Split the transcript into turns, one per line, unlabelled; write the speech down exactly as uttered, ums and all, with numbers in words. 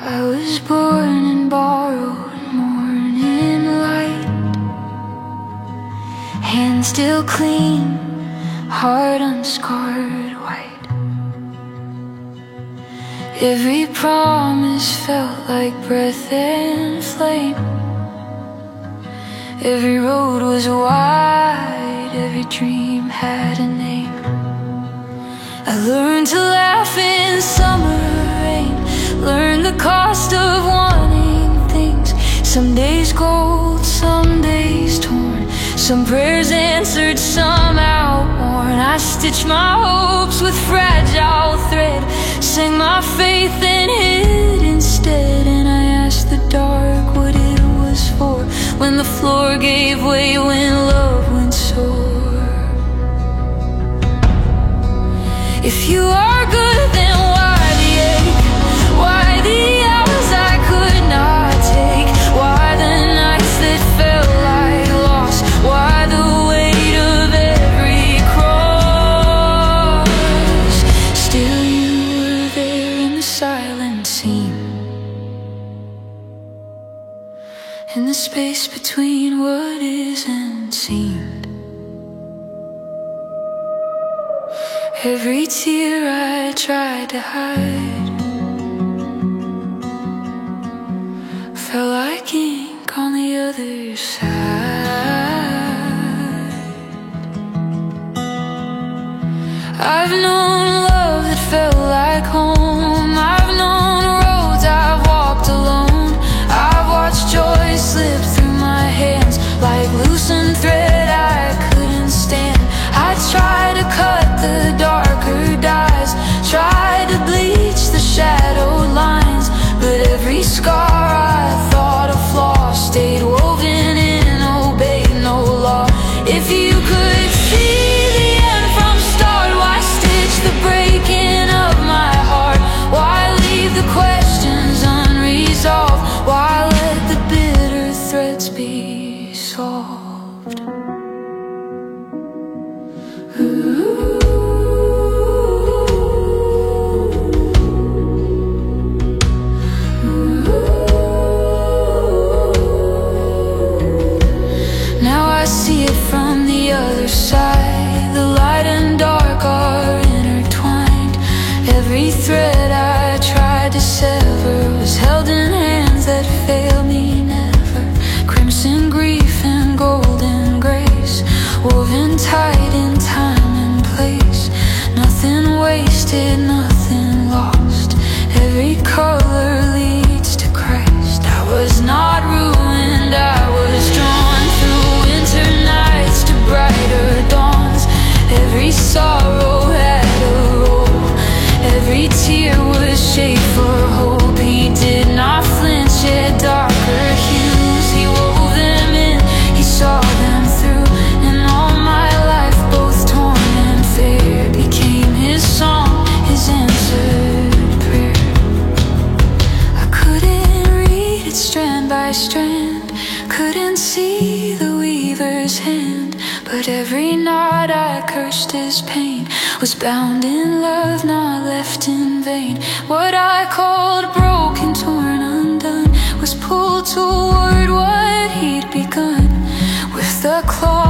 I was born in borrowed morning light, hands still clean, heart unscarred white. Every promise felt like breath and flame. Every road was wide, every dream had a name. I learned to laugh in summer rain, learned the cost of wanting things. Some days gold, some days torn, some prayers answered, some outworn. I stitched my hopes with fragile thread, sang my faith and hid instead. And I asked the dark what it was for, when the floor gave way, when love went sore. If you are good, then why the ache? Why the hours I could not take? Why the nights that felt like loss? Why the weight of every cross? Still you were there in the silent scene, in the space between what isn't seemed. Every tear I tried to hide felt like ink on the other side. I've known love that felt like home, I've known roads I've walked alone. I've watched joy slip through my hands like loosened thread I couldn't stand. I tried to cut the darker dyes, tried to bleach the shadowed lines, but every scar I thought a flaw stayed woven in, obeyed no law. If you could see the end from start, why stitch the breaking of my heart? Why leave the questions unresolved? Why let the bitter threads be solved? Ooh. See it from the other side. The light and dark are intertwined. Every thread I tried to sever was held in hands that fail me never. Crimson grief and golden grace, woven tight in time and place. Nothing wasted, nothing lost. Every color leads to Christ. I was not ruined, I was drawn through winter nights to brighter dawns. Every sorrow had a role, every tear was shaped for hope. He did not flinch, yet darker hues he wove them in, he saw them through. And all my life, both torn and fair, became his song, his answered prayer. I couldn't read it strand by strand, couldn't see the weaver's hand, but every knot I cursed as pain was bound in love, not left in vain. What I called broken, torn, undone was pulled toward what he'd begun with the claw